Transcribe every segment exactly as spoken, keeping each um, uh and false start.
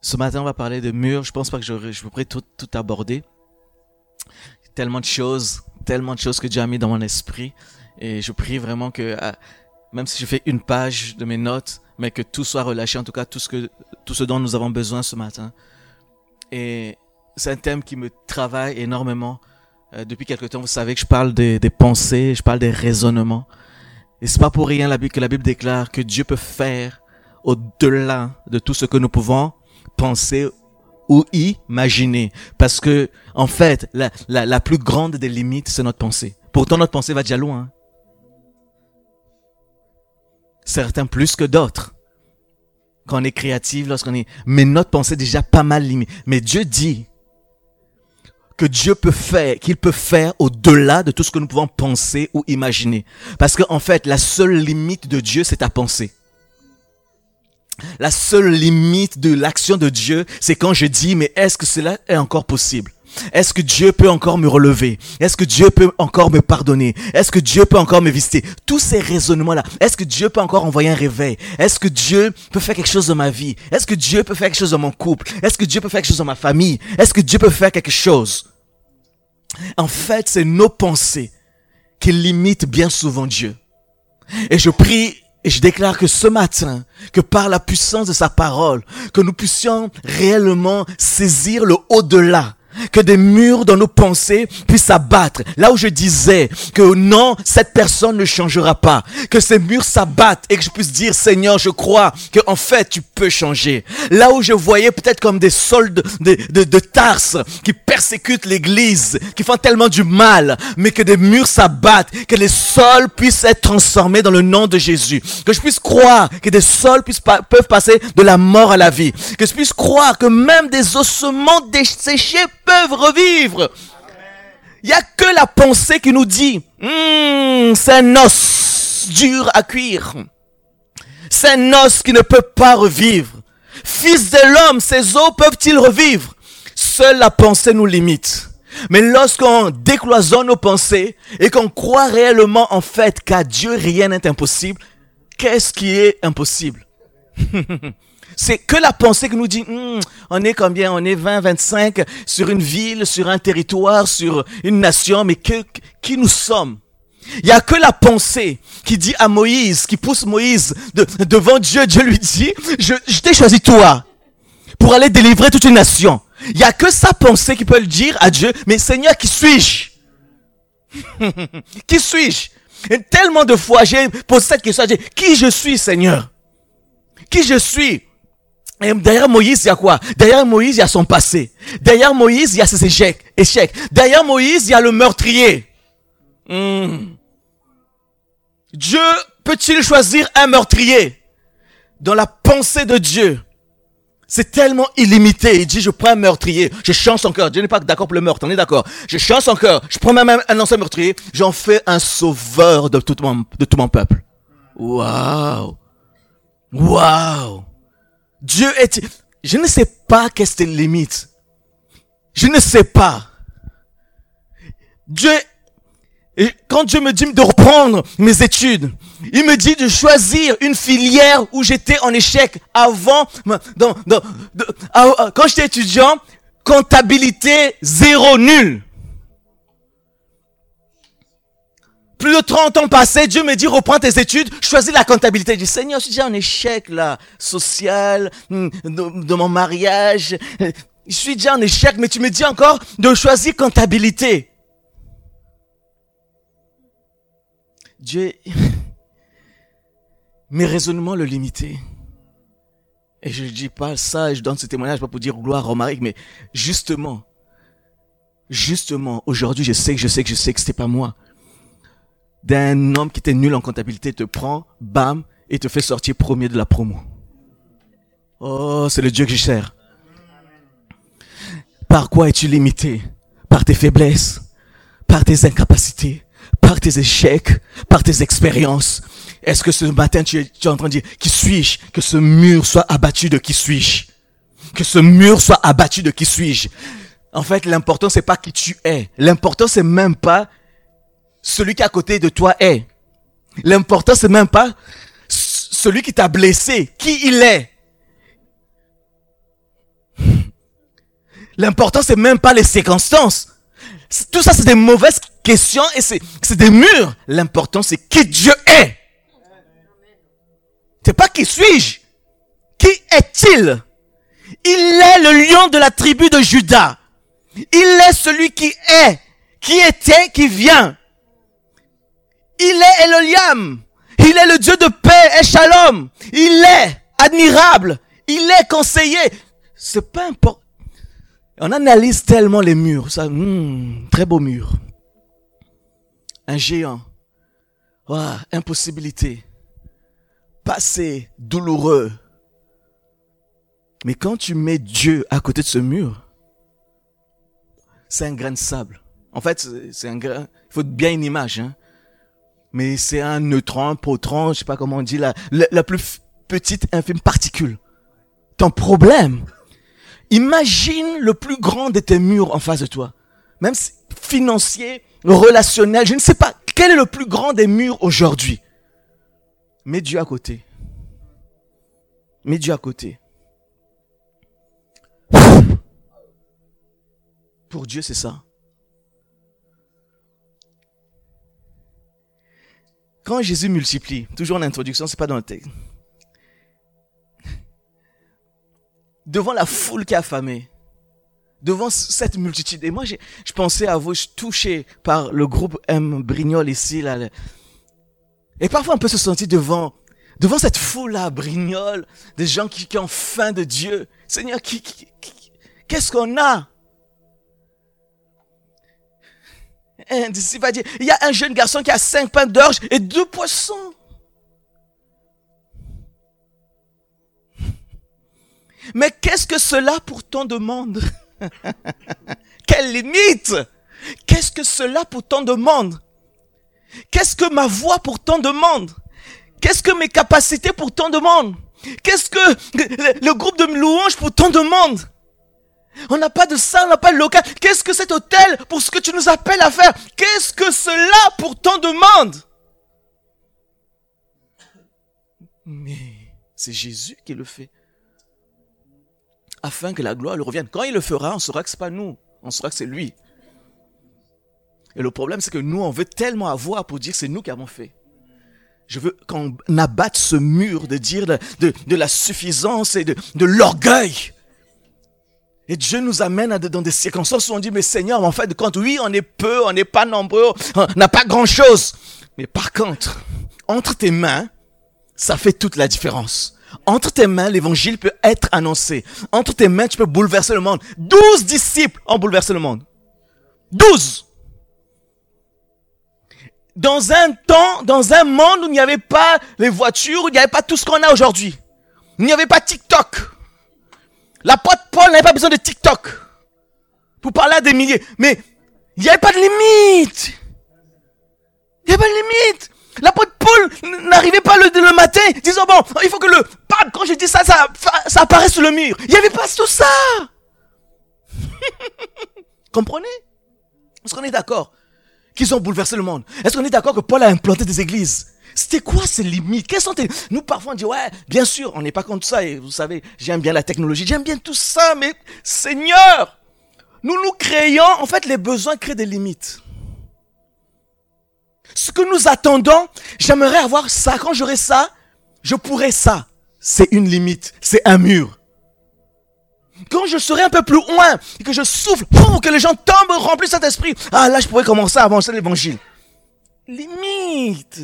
Ce matin, on va parler de murs. Je pense pas que je, je pourrais tout, tout aborder. Tellement de choses, tellement de choses que Dieu a mis dans mon esprit. Et je prie vraiment que, même si je fais une page de mes notes, mais que tout soit relâché, en tout cas tout ce, que, tout ce dont nous avons besoin ce matin. Et c'est un thème qui me travaille énormément. Euh, depuis quelque temps, vous savez que je parle des, des pensées, je parle des raisonnements. Et c'est pas pour rien la Bible, que la Bible déclare que Dieu peut faire au-delà de tout ce que nous pouvons penser ou imaginer. Parce que, en fait, la, la, la plus grande des limites, c'est notre pensée. Pourtant, notre pensée va déjà loin. Certains plus que d'autres. Quand on est créatif, lorsqu'on est... Mais notre pensée est déjà pas mal limitée. Mais Dieu dit que Dieu peut faire, qu'il peut faire au-delà de tout ce que nous pouvons penser ou imaginer. Parce qu'en fait, la seule limite de Dieu, c'est ta pensée. La seule limite de l'action de Dieu, c'est quand je dis, mais est-ce que cela est encore possible? Est-ce que Dieu peut encore me relever? Est-ce que Dieu peut encore me pardonner? Est-ce que Dieu peut encore me visiter? Tous ces raisonnements-là. Est-ce que Dieu peut encore envoyer un réveil? Est-ce que Dieu peut faire quelque chose dans ma vie? Est-ce que Dieu peut faire quelque chose dans mon couple? Est-ce que Dieu peut faire quelque chose dans ma famille? Est-ce que Dieu peut faire quelque chose? En fait, c'est nos pensées qui limitent bien souvent Dieu. Et je prie et je déclare que ce matin, que par la puissance de sa parole, que nous puissions réellement saisir le au-delà. Que des murs dans nos pensées puissent s'abattre. Là où je disais que non, cette personne ne changera pas. Que ces murs s'abattent et que je puisse dire, Seigneur, je crois que en fait tu peux changer. Là où je voyais peut-être comme des soldats de, de, de Tarse qui persécutent l'église, qui font tellement du mal, mais que des murs s'abattent, que les sols puissent être transformés dans le nom de Jésus. Que je puisse croire que des sols puissent pa- peuvent passer de la mort à la vie. Que je puisse croire que même des ossements desséchés peuvent revivre. Il n'y a que la pensée qui nous dit mmm, c'est un os dur à cuire. C'est un os qui ne peut pas revivre. Fils de l'homme, ces os peuvent-ils revivre? Seule la pensée nous limite. Mais lorsqu'on décloisonne nos pensées et qu'on croit réellement en fait qu'à Dieu rien n'est impossible, qu'est-ce qui est impossible? C'est que la pensée qui nous dit, hm, on est combien? On est vingt, vingt-cinq sur une ville, sur un territoire, sur une nation, mais que, qui nous sommes? Il y a que la pensée qui dit à Moïse, qui pousse Moïse de, devant Dieu. Dieu lui dit, je, je t'ai choisi toi pour aller délivrer toute une nation. Il y a que sa pensée qui peut le dire à Dieu, mais Seigneur, qui suis-je? Qui suis-je? Et tellement de fois, j'ai posé cette question, j'ai dit, qui je suis, Seigneur? Qui je suis? Et derrière Moïse, il y a quoi? Derrière Moïse, il y a son passé. Derrière Moïse, il y a ses échecs. échecs. Derrière Moïse, il y a le meurtrier. Hmm. Dieu peut-il choisir un meurtrier? Dans la pensée de Dieu, c'est tellement illimité. Il dit, je prends un meurtrier, je change son cœur. Dieu n'est pas d'accord pour le meurtre, on est d'accord. Je change son cœur, je prends même un ancien meurtrier, j'en fais un sauveur de tout mon, de tout mon peuple. Waouh! Waouh! Dieu est... Je ne sais pas qu'est-ce que les limites. Je ne sais pas. Dieu... Et quand Dieu me dit de reprendre mes études, il me dit de choisir une filière où j'étais en échec avant... Dans, dans, de, quand j'étais étudiant, comptabilité zéro, nul. Plus de trente ans passés, Dieu me dit, reprends tes études, choisis la comptabilité. Je dis, Seigneur, je suis déjà en échec, là, social, de, de mon mariage. Je suis déjà en échec, mais tu me dis encore de choisir comptabilité. Dieu, mes raisonnements le limitaient. Et je ne dis pas ça, je donne ce témoignage pas pour dire gloire à Romaric, mais justement, justement, aujourd'hui, je sais que je sais que je sais que c'était pas moi. D'un homme qui était nul en comptabilité te prend, bam, et te fait sortir premier de la promo. Oh, c'est le Dieu que je sers. Par quoi es-tu limité? Par tes faiblesses, par tes incapacités, par tes échecs, par tes expériences. Est-ce que ce matin tu es, tu es en train de dire, qui suis-je? Que ce mur soit abattu de qui suis-je? Que ce mur soit abattu de qui suis-je? En fait, l'important c'est pas qui tu es. L'important c'est même pas celui qui est à côté de toi est. L'important, c'est même pas celui qui t'a blessé, qui il est. L'important, c'est même pas les circonstances. Tout ça, c'est des mauvaises questions et c'est, c'est des murs. L'important, c'est qui Dieu est. C'est pas qui suis-je. Qui est-il? Il est le lion de la tribu de Juda. Il est celui qui est, qui était, qui vient. Il est Elohim. Il est le Dieu de paix et shalom. Il est admirable. Il est conseiller. C'est pas important. On analyse tellement les murs. Ça, hmm, très beau mur. Un géant. Wow, impossibilité. Passé douloureux. Mais quand tu mets Dieu à côté de ce mur, c'est un grain de sable. En fait, c'est un grain. Il faut bien une image, hein. Mais c'est un neutron, un protron, je sais pas comment on dit, la, la, la plus petite infime particule. Ton problème. Imagine le plus grand de tes murs en face de toi. Même si financier, relationnel, je ne sais pas. Quel est le plus grand des murs aujourd'hui? Mets Dieu à côté. Mets Dieu à côté. Pour Dieu, c'est ça. Quand Jésus multiplie, toujours l'introduction, c'est pas dans le texte. Devant la foule qui est affamée, devant cette multitude. Et moi, j'ai, je pensais à vous, je suis touché par le groupe M. Brignoles ici, là. Et parfois, on peut se sentir devant, devant cette foule-là, à Brignoles, des gens qui, qui ont faim de Dieu. Seigneur, qui, qui, qui, qu'est-ce qu'on a? Un disciple va dire, il y a un jeune garçon qui a cinq pains d'orge et deux poissons. Mais qu'est-ce que cela pour tant de monde? Quelle limite! Qu'est-ce que cela pour tant de monde? Qu'est-ce que ma voix pour tant de monde? Qu'est-ce que mes capacités pour tant de monde? Qu'est-ce que le, le groupe de louanges pour tant de monde? On n'a pas de salle, on n'a pas de local. Qu'est-ce que cet hôtel pour ce que tu nous appelles à faire? Qu'est-ce que cela pour tant de monde? Mais c'est Jésus qui le fait. Afin que la gloire lui revienne. Quand il le fera, on saura que c'est pas nous. On saura que c'est lui. Et le problème, c'est que nous, on veut tellement avoir pour dire que c'est nous qui avons fait. Je veux qu'on abatte ce mur de dire de, de, de la suffisance et de, de l'orgueil. Et Dieu nous amène à, dans des circonstances où on dit, mais Seigneur, en fait, de compte, oui, on est peu, on n'est pas nombreux, on n'a pas grand-chose. Mais par contre, entre tes mains, ça fait toute la différence. Entre tes mains, l'évangile peut être annoncé. Entre tes mains, tu peux bouleverser le monde. Douze disciples ont bouleversé le monde. Douze. Dans un temps, dans un monde où il n'y avait pas les voitures, où il n'y avait pas tout ce qu'on a aujourd'hui. Il n'y avait pas TikTok. L'apôtre Paul n'avait pas besoin de TikTok pour parler à des milliers. Mais il n'y avait pas de limite. Il n'y avait pas de limite. L'apôtre Paul n'arrivait pas le, le matin disant, bon, il faut que le pape, quand je dis ça, ça, ça apparaisse sur le mur. Il n'y avait pas tout ça. Comprenez? Est-ce qu'on est d'accord qu'ils ont bouleversé le monde? Est-ce qu'on est d'accord que Paul a implanté des églises? C'était quoi ces limites? Quelles sont tes... Nous, parfois, on dit, ouais, bien sûr, on n'est pas contre ça. Et vous savez, j'aime bien la technologie, j'aime bien tout ça. Mais Seigneur, nous nous créons, en fait, les besoins créent des limites. Ce que nous attendons, j'aimerais avoir ça. Quand j'aurai ça, je pourrai ça. C'est une limite, c'est un mur. Quand je serai un peu plus loin et que je souffle pour que les gens tombent remplis de Saint-Esprit, ah là, je pourrais commencer à avancer l'évangile. Limite.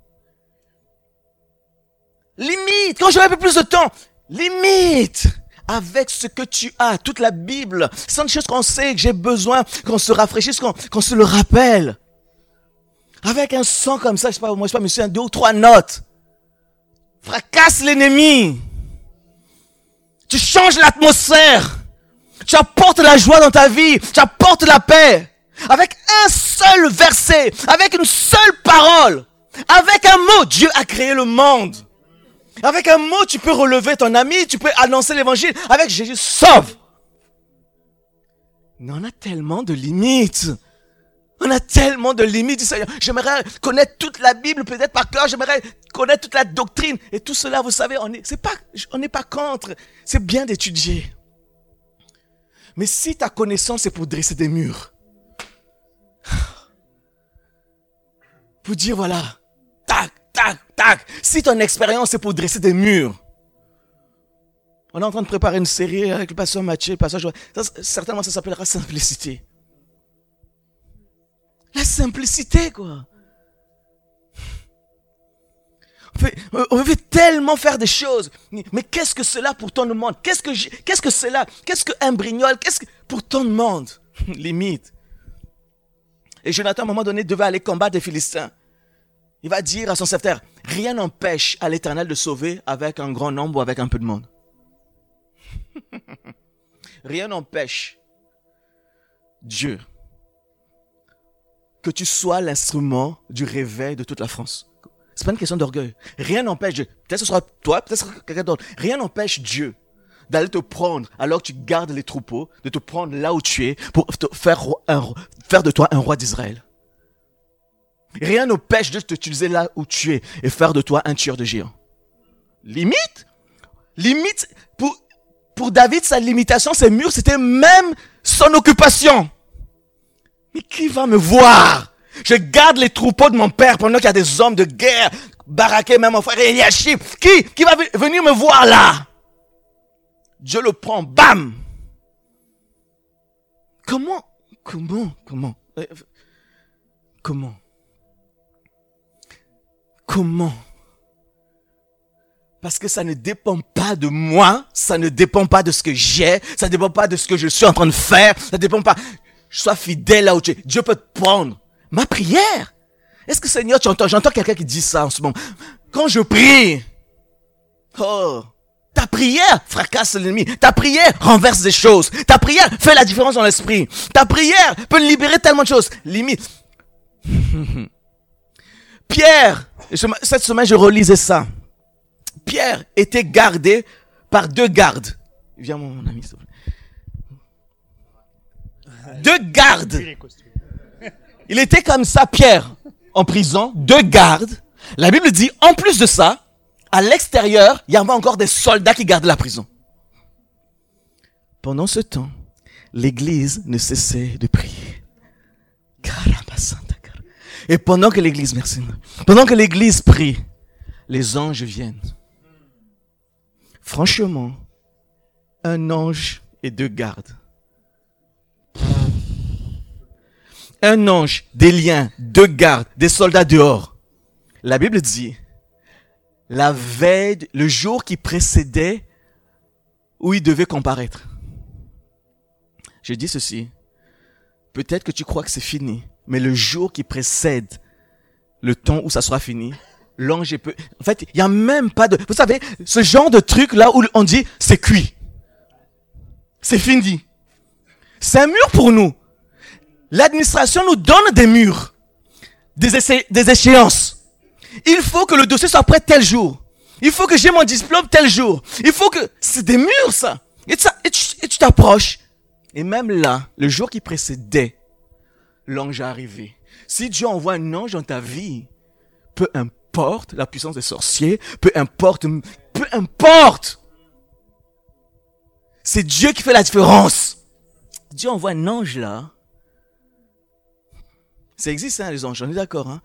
Limite. Quand j'aurai un peu plus de temps, limite. Avec ce que tu as, toute la Bible, c'est une chose qu'on sait, que j'ai besoin, qu'on se rafraîchisse, qu'on, qu'on se le rappelle. Avec un son comme ça, je sais pas, moi je sais pas, monsieur, un, deux ou trois notes. Fracasse l'ennemi. Tu changes l'atmosphère. Tu apportes la joie dans ta vie. Tu apportes la paix. Avec un seul verset. Avec une seule parole. Avec un mot, Dieu a créé le monde. Avec un mot, tu peux relever ton ami. Tu peux annoncer l'évangile. Avec Jésus, sauve. Mais on a tellement de limites. On a tellement de limites. J'aimerais connaître toute la Bible, peut-être par cœur. J'aimerais connaître toute la doctrine. Et tout cela, vous savez, on est, c'est pas, on n'est pas contre. C'est bien d'étudier. Mais si ta connaissance est pour dresser des murs, pour dire voilà, tac, tac, tac. Si ton expérience est pour dresser des murs, on est en train de préparer une série avec le pasteur Mathieu, le pasteur Joël. Ça, certainement, ça s'appellera simplicité. La simplicité, quoi. On veut, on veut tellement faire des choses. Mais qu'est-ce que cela pour ton monde? Qu'est-ce que, qu'est-ce que cela? Qu'est-ce qu'un brignol? Qu'est-ce que pour ton monde? Limite. Et Jonathan, à un moment donné, devait aller combattre les Philistins. Il va dire à son serviteur, rien n'empêche à l'Éternel de sauver avec un grand nombre ou avec un peu de monde. Rien n'empêche Dieu que tu sois l'instrument du réveil de toute la France. C'est pas une question d'orgueil. Rien n'empêche Dieu. Peut-être ce sera toi, peut-être ce sera quelqu'un d'autre. Rien n'empêche Dieu d'aller te prendre alors que tu gardes les troupeaux, de te prendre là où tu es pour te faire, un, faire de toi un roi d'Israël. Rien n'empêche Dieu de t'utiliser là où tu es et faire de toi un tueur de géants. Limite, limite, pour, pour David, sa limitation, ses murs, c'était même son occupation. Mais qui va me voir? Je garde les troupeaux de mon père pendant qu'il y a des hommes de guerre, baraqués, même mon frère Eliashib. Qui, qui va venir me voir là? Dieu le prend, bam! Comment, comment, comment, euh, comment, comment? Parce que ça ne dépend pas de moi, ça ne dépend pas de ce que j'ai, ça ne dépend pas de ce que je suis en train de faire, ça ne dépend pas. Sois fidèle là où tu es. Dieu peut te prendre. Ma prière. Est-ce que Seigneur, tu entends? J'entends quelqu'un qui dit ça en ce moment. Quand je prie, oh, ta prière fracasse l'ennemi. Ta prière renverse des choses. Ta prière fait la différence dans l'esprit. Ta prière peut libérer tellement de choses. Limite. Pierre, cette semaine je relisais ça. Pierre était gardé par deux gardes. Viens mon ami, s'il te plaît. Deux gardes. Il était comme ça, Pierre, en prison, deux gardes. La Bible dit, en plus de ça, à l'extérieur, il y avait encore des soldats qui gardent la prison. Pendant ce temps, l'église ne cessait de prier. Et pendant que l'église, merci, pendant que l'église prie, les anges viennent. Franchement, un ange et deux gardes. Un ange, des liens, deux gardes, des soldats dehors. La Bible dit, la veille, le jour qui précédait où il devait comparaître. Je dis ceci, peut-être que tu crois que c'est fini, mais le jour qui précède le temps où ça sera fini, l'ange est peu... En fait, il n'y a même pas de... Vous savez, ce genre de truc là où on dit, c'est cuit. C'est fini. C'est un mur pour nous. L'administration nous donne des murs, des, essai, des échéances. Il faut que le dossier soit prêt tel jour. Il faut que j'ai mon diplôme tel jour. Il faut que... C'est des murs, ça. Et, ça, et tu, et tu t'approches. Et même là, le jour qui précédait, l'ange est arrivé. Si Dieu envoie un ange dans ta vie, peu importe la puissance des sorciers, peu importe, peu importe. C'est Dieu qui fait la différence. Dieu envoie un ange là. Ça existe, hein, les anges, on est d'accord, hein?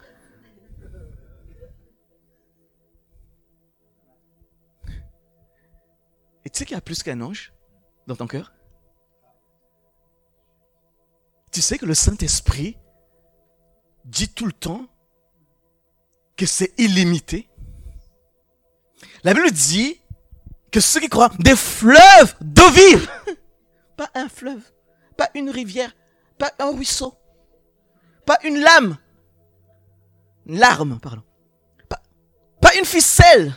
Et tu sais qu'il y a plus qu'un ange dans ton cœur? Tu sais que le Saint-Esprit dit tout le temps que c'est illimité? La Bible dit que ceux qui croient, des fleuves d'eau vive. Pas un fleuve, pas une rivière, pas un ruisseau. Pas une lame. Une larme, pardon. Pas, pas une ficelle.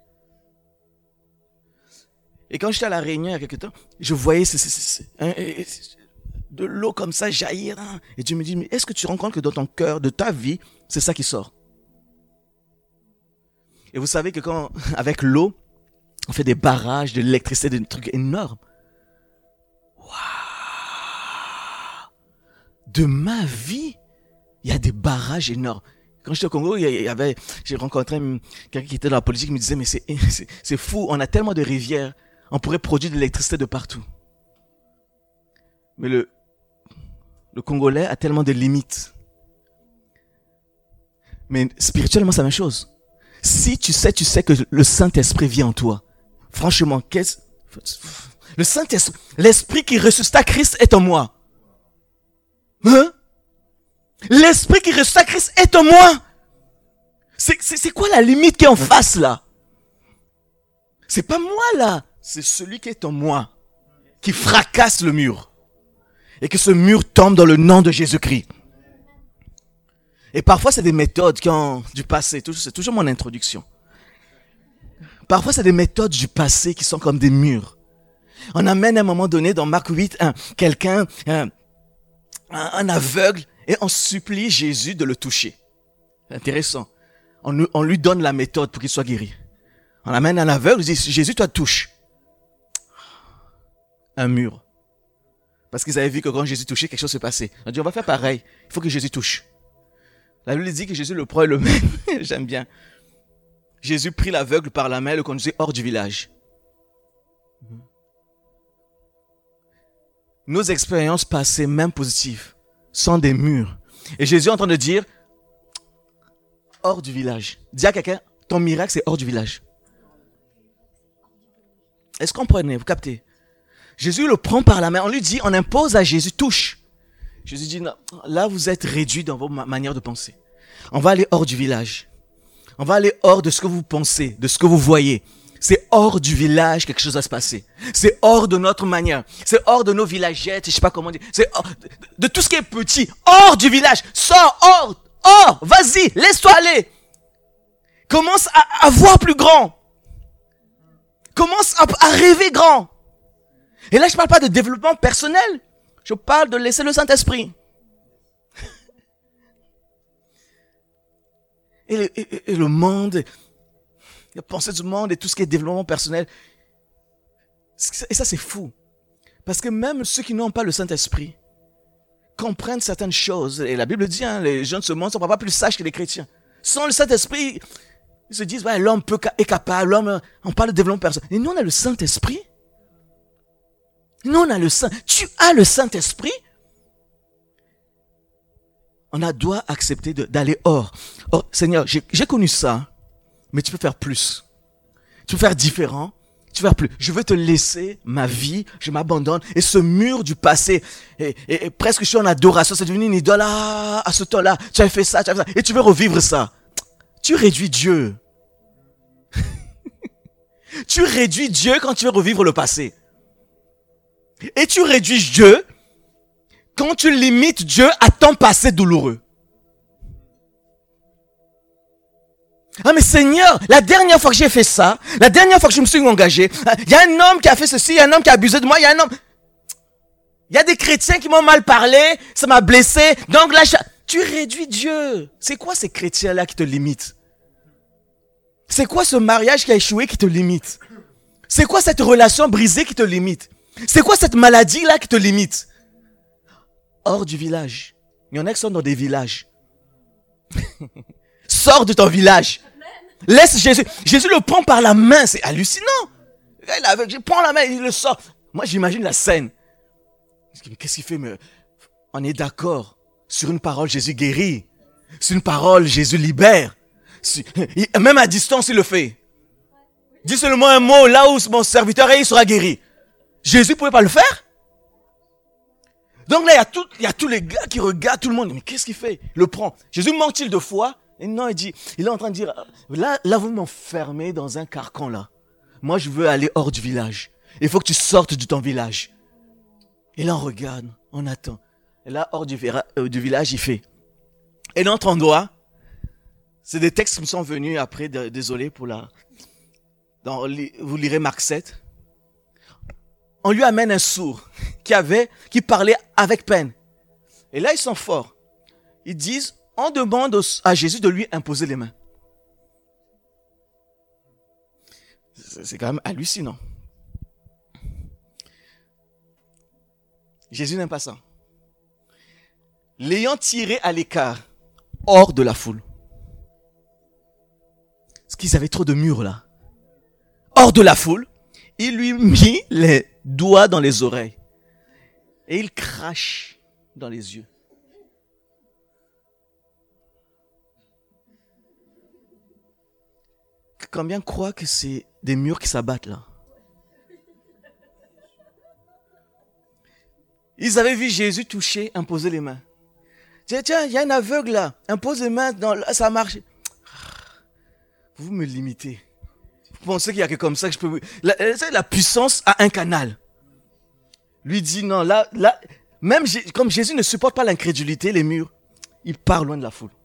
Et quand j'étais à La Réunion il y a quelque temps, je voyais c'est, c'est, c'est, hein, de l'eau comme ça jaillir. Hein, et Dieu me dit, mais est-ce que tu te rends compte que dans ton cœur, de ta vie, c'est ça qui sort? Et vous savez que quand, avec l'eau, on fait des barrages, de l'électricité, des trucs énormes. Waouh! De ma vie, il y a des barrages énormes. Quand j'étais au Congo, il y avait, j'ai rencontré quelqu'un qui était dans la politique, qui me disait, mais c'est, c'est, c'est fou, on a tellement de rivières, on pourrait produire de l'électricité de partout. Mais le, le Congolais a tellement de limites. Mais spirituellement, c'est la même chose. Si tu sais, tu sais que le Saint-Esprit vit en toi. Franchement, qu'est-ce... Le Saint-Esprit, l'Esprit qui ressuscita Christ est en moi. Hein? L'Esprit qui ressuscita Christ est en moi. C'est, c'est, c'est quoi la limite qui est en face là? C'est pas moi là. C'est celui qui est en moi. Qui fracasse le mur. Et que ce mur tombe dans le nom de Jésus-Christ. Et parfois c'est des méthodes qui ont du passé. C'est toujours mon introduction. Parfois c'est des méthodes du passé qui sont comme des murs. On amène à un moment donné dans Marc huit un, quelqu'un, un, un, un aveugle, et on supplie Jésus de le toucher. C'est intéressant. On, on lui donne la méthode pour qu'il soit guéri. On amène un aveugle, on dit Jésus, toi touche. Un mur. Parce qu'ils avaient vu que quand Jésus touchait, quelque chose se passait. On dit on va faire pareil. Il faut que Jésus touche. La Bible dit que Jésus le prend et le met. J'aime bien. Jésus prit l'aveugle par la main et le conduisait hors du village. Nos expériences passées, même positives, sont des murs. Et Jésus est en train de dire, hors du village. Dis à quelqu'un, ton miracle c'est hors du village. Est-ce qu'on comprenez? Vous captez? Jésus le prend par la main. On lui dit, on impose à Jésus, touche. Jésus dit, non, là vous êtes réduit dans vos ma- manières de penser. On va aller hors du village. On va aller hors de ce que vous pensez, de ce que vous voyez. C'est hors du village quelque chose va se passer. C'est hors de notre manière. C'est hors de nos villagettes, je sais pas comment dire. C'est hors de, de tout ce qui est petit. Hors du village. Sors, hors, hors. Vas-y, laisse-toi aller. Commence à, à voir plus grand. Commence à, à rêver grand. Et là, je parle pas de développement personnel. Je parle de laisser le Saint-Esprit. Et le, et, et le monde, la pensée du monde et tout ce qui est développement personnel. Et ça, c'est fou. Parce que même ceux qui n'ont pas le Saint-Esprit comprennent certaines choses. Et la Bible dit, hein, les gens de ce monde ne sont pas plus sages que les chrétiens. Sans le Saint-Esprit, ils se disent, ouais, l'homme peut, est capable, l'homme, on parle de développement personnel. Et nous, on a le Saint-Esprit. Nous, on a le Saint. Tu as le Saint-Esprit. On a doit accepter de, d'aller hors. Oh, Seigneur, j'ai, j'ai connu ça, mais tu peux faire plus. Tu peux faire différent. Tu peux faire plus. Je veux te laisser ma vie. Je m'abandonne. Et ce mur du passé, et, et, et presque je suis en adoration. C'est devenu une idole. Ah, à ce temps-là, tu as fait ça, tu as fait ça. Et tu veux revivre ça. Tu réduis Dieu. Tu réduis Dieu quand tu veux revivre le passé. Et tu réduis Dieu quand tu limites Dieu à ton passé douloureux. Ah mais Seigneur, la dernière fois que j'ai fait ça, la dernière fois que je me suis engagé, il y a un homme qui a fait ceci, il y a un homme qui a abusé de moi, il y a un homme... Il y a des chrétiens qui m'ont mal parlé, ça m'a blessé, donc là, je... tu réduis Dieu. C'est quoi ces chrétiens-là qui te limitent? C'est quoi ce mariage qui a échoué qui te limite? C'est quoi cette relation brisée qui te limite? C'est quoi cette maladie-là qui te limite? Hors du village. Il y en a qui sont dans des villages. Sors de ton village. Laisse Jésus. Jésus le prend par la main. C'est hallucinant. Il avait, je prends la main, il le sort. Moi, j'imagine la scène. Mais qu'est-ce qu'il fait? Mais on est d'accord. Sur une parole, Jésus guérit. Sur une parole, Jésus libère. Même à distance, il le fait. Dis seulement un mot là où mon serviteur est, il sera guéri. Jésus ne pouvait pas le faire? Donc là, il y a tout, il y a tous les gars qui regardent tout le monde. Mais qu'est-ce qu'il fait? Il le prend. Jésus manque-t-il de foi? Et non, il dit, il est en train de dire, là, là, vous m'enfermez dans un carcan, là. Moi, je veux aller hors du village. Il faut que tu sortes de ton village. Et là, on regarde, on attend. Et là, hors du, vera, euh, du village, il fait. Et notre endroit, c'est des textes qui me sont venus après, de, désolé pour la... Dans, vous lirez Marc sept. On lui amène un sourd qui avait, qui parlait avec peine. Et là, ils sont forts. Ils disent, on demande à Jésus de lui imposer les mains. C'est quand même hallucinant. Jésus n'aime pas ça. L'ayant tiré à l'écart, hors de la foule. Parce qu'ils avaient trop de murs là. Hors de la foule, il lui mit les doigts dans les oreilles. Et il crache dans les yeux. Combien croient que c'est des murs qui s'abattent là? Ils avaient vu Jésus toucher, imposer les mains. Tiens, tiens, il y a un aveugle là. Impose les mains, dans, ça marche. Vous me limitez. Vous pensez qu'il n'y a que comme ça que je peux... La, la puissance a un canal. Lui dit non, là, là, même comme Jésus ne supporte pas l'incrédulité, les murs, il part loin de la foule.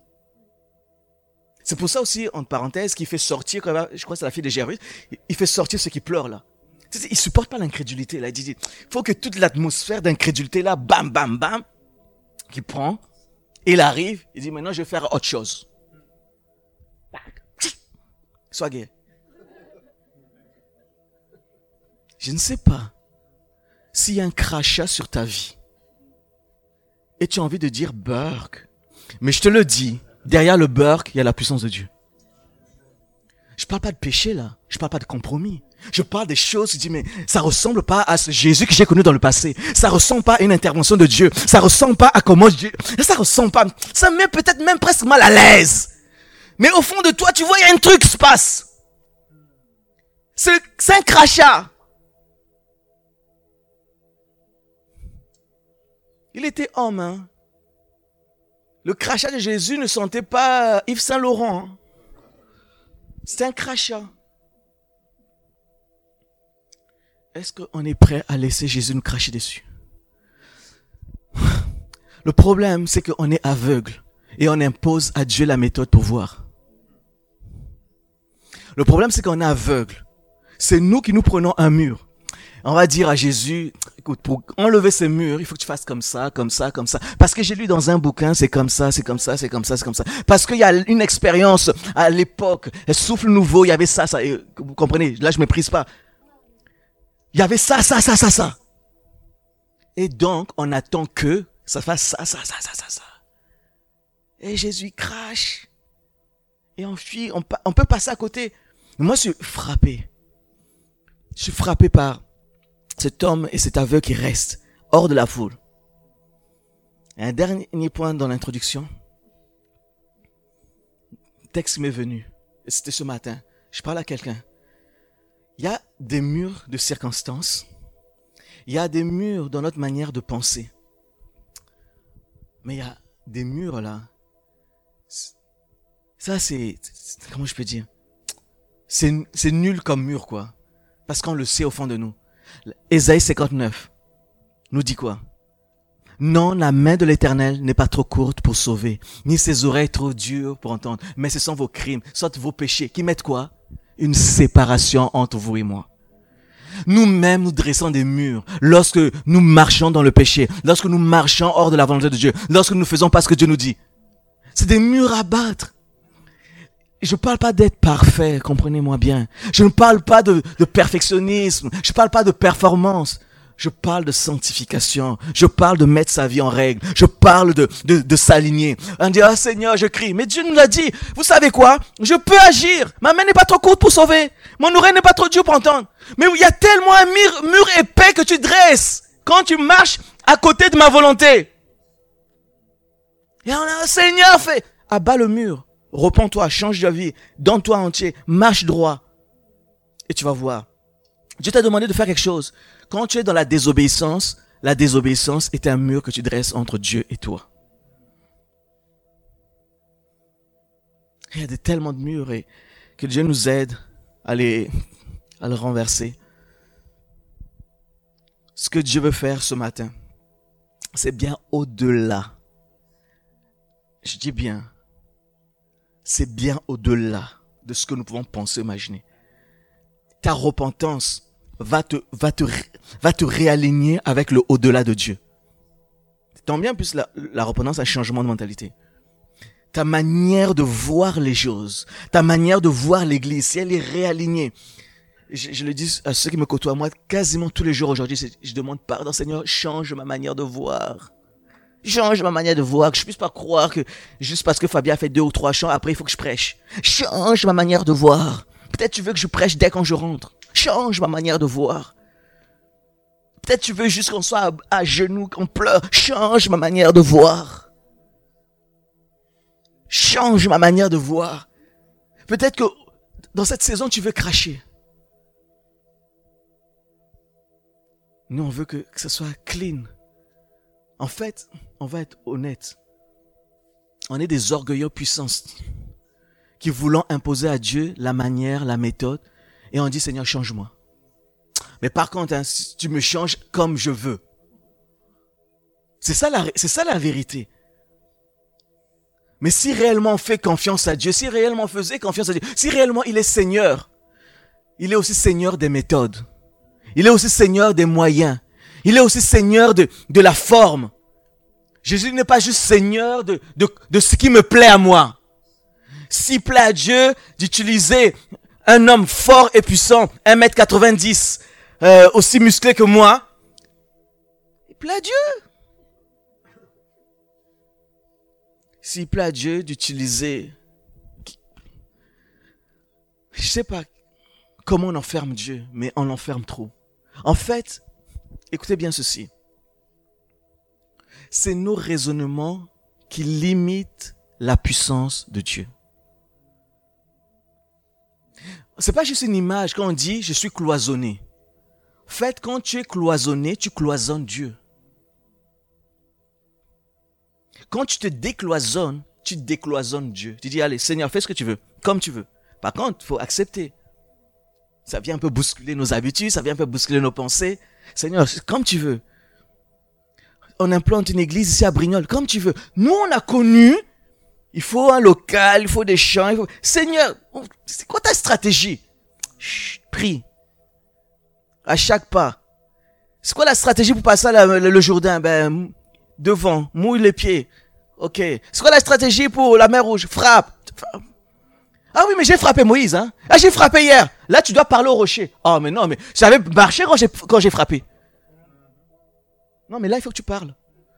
C'est pour ça aussi, entre parenthèses, qu'il fait sortir, je crois que c'est la fille de Jairus, il fait sortir ceux qui pleurent là. Il ne supporte pas l'incrédulité là. Il dit, il faut que toute l'atmosphère d'incrédulité là, bam, bam, bam, qu'il prend, il arrive, il dit maintenant je vais faire autre chose. Sois guéri. Je ne sais pas s'il y a un crachat sur ta vie et tu as envie de dire burk, mais je te le dis, derrière le burk, il y a la puissance de Dieu. Je parle pas de péché là, je parle pas de compromis. Je parle des choses, je dis mais ça ressemble pas à ce Jésus que j'ai connu dans le passé. Ça ressemble pas à une intervention de Dieu. Ça ressemble pas à comment Dieu, ça ressemble pas, ça me met peut-être même presque mal à l'aise. Mais au fond de toi, tu vois, il y a un truc qui se passe. C'est, c'est un crachat. Il était homme, hein. Le crachat de Jésus ne sentait pas Yves Saint Laurent. Hein. C'était un crachat. Est-ce qu'on est prêt à laisser Jésus nous cracher dessus? Le problème, c'est qu'on est aveugle et on impose à Dieu la méthode pour voir. Le problème, c'est qu'on est aveugle. C'est nous qui nous prenons un mur. On va dire à Jésus, écoute, pour enlever ce mur, il faut que tu fasses comme ça, comme ça, comme ça. Parce que j'ai lu dans un bouquin, c'est comme ça, c'est comme ça, c'est comme ça, c'est comme ça. Parce qu'il y a une expérience à l'époque, un souffle nouveau, il y avait ça, ça. Et, vous comprenez, là je ne méprise pas. Il y avait ça, ça, ça, ça, ça. Et donc, on attend que ça fasse ça, ça, ça, ça, ça, ça. Et Jésus crache. Et on fuit, on, on peut passer à côté. Mais moi, je suis frappé. Je suis frappé par cet homme et cet aveugle qui reste hors de la foule. Et un dernier point dans l'introduction. Le texte m'est venu. Et c'était ce matin. Je parle à quelqu'un. Il y a des murs de circonstances. Il y a des murs dans notre manière de penser. Mais il y a des murs là. Ça, c'est... Comment je peux dire? C'est, c'est nul comme mur, quoi. Parce qu'on le sait au fond de nous. Ésaïe cinquante-neuf nous dit quoi? Non, la main de l'Éternel n'est pas trop courte pour sauver, ni ses oreilles trop dures pour entendre. Mais ce sont vos crimes, soit vos péchés, qui mettent quoi? Une séparation entre vous et moi. Nous-mêmes, nous dressons des murs lorsque nous marchons dans le péché, lorsque nous marchons hors de la volonté de Dieu, lorsque nous ne faisons pas ce que Dieu nous dit. C'est des murs à battre. Je ne parle pas d'être parfait, comprenez-moi bien. Je ne parle pas de, de perfectionnisme. Je ne parle pas de performance. Je parle de sanctification. Je parle de mettre sa vie en règle. Je parle de, de, de s'aligner. On dit, ah Seigneur, je crie. Mais Dieu nous l'a dit. Vous savez quoi? Je peux agir. Ma main n'est pas trop courte pour sauver. Mon oreille n'est pas trop dure pour entendre. Mais il y a tellement un mur, mur épais que tu dresses quand tu marches à côté de ma volonté. Et on a, Seigneur, fait, abat le mur. Repends-toi, change de vie, donne-toi entier, marche droit. Et tu vas voir. Dieu t'a demandé de faire quelque chose. Quand tu es dans la désobéissance, la désobéissance est un mur que tu dresses entre Dieu et toi. Il y a des, tellement de murs et que Dieu nous aide à les, à le renverser. Ce que Dieu veut faire ce matin, c'est bien au-delà. Je dis bien. C'est bien au-delà de ce que nous pouvons penser, imaginer. Ta repentance va te, va te, va te réaligner avec le au-delà de Dieu. Tant bien plus la, la repentance, un changement de mentalité. Ta manière de voir les choses, ta manière de voir l'église, si elle est réalignée. Je, je le dis à ceux qui me côtoient, moi, quasiment tous les jours aujourd'hui, je demande pardon, Seigneur, change ma manière de voir. Change ma manière de voir, que je puisse pas croire que juste parce que Fabien a fait deux ou trois chants, après il faut que je prêche. Change ma manière de voir. Peut-être tu veux que je prêche dès quand je rentre. Change ma manière de voir. Peut-être tu veux juste qu'on soit à, à genoux, qu'on pleure. Change ma manière de voir. Change ma manière de voir. Peut-être que dans cette saison, tu veux cracher. Nous, on veut que, que ce soit clean. En fait, on va être honnête. On est des orgueilleux puissants qui voulons imposer à Dieu la manière, la méthode. Et on dit, Seigneur, change-moi. Mais par contre, hein, si tu me changes comme je veux. C'est ça la, c'est ça la vérité. Mais si réellement on fait confiance à Dieu, si réellement on faisait confiance à Dieu, si réellement il est Seigneur, il est aussi Seigneur des méthodes. Il est aussi Seigneur des moyens. Il est aussi Seigneur de, de la forme. Jésus n'est pas juste Seigneur de, de, de ce qui me plaît à moi. S'il plaît à Dieu d'utiliser un homme fort et puissant, un mètre quatre-vingt-dix, euh, aussi musclé que moi, il plaît à Dieu. S'il plaît à Dieu d'utiliser, je sais pas comment on enferme Dieu, mais on l'enferme trop. En fait, écoutez bien ceci. C'est nos raisonnements qui limitent la puissance de Dieu. C'est pas juste une image quand on dit je suis cloisonné. En fait, quand tu es cloisonné, tu cloisonnes Dieu. Quand tu te décloisonnes, tu décloisonnes Dieu. Tu dis allez Seigneur, fais ce que tu veux, comme tu veux. Par contre, il faut accepter. Ça vient un peu bousculer nos habitudes, ça vient un peu bousculer nos pensées. Seigneur, comme tu veux. On implante une église ici à Brignoles, comme tu veux. Nous, on a connu, il faut un local, il faut des champs. Il faut... Seigneur, c'est quoi ta stratégie? Chut, prie. À chaque pas. C'est quoi la stratégie pour passer la, le, le Jourdain? Ben, devant, mouille les pieds. Ok. C'est quoi la stratégie pour la mer Rouge? Frappe. Ah oui, mais j'ai frappé Moïse, hein. Ah, j'ai frappé hier. Là, tu dois parler au rocher. Oh, mais non, mais j'avais marché quand j'ai, quand j'ai frappé. Non, mais là, il faut que tu parles.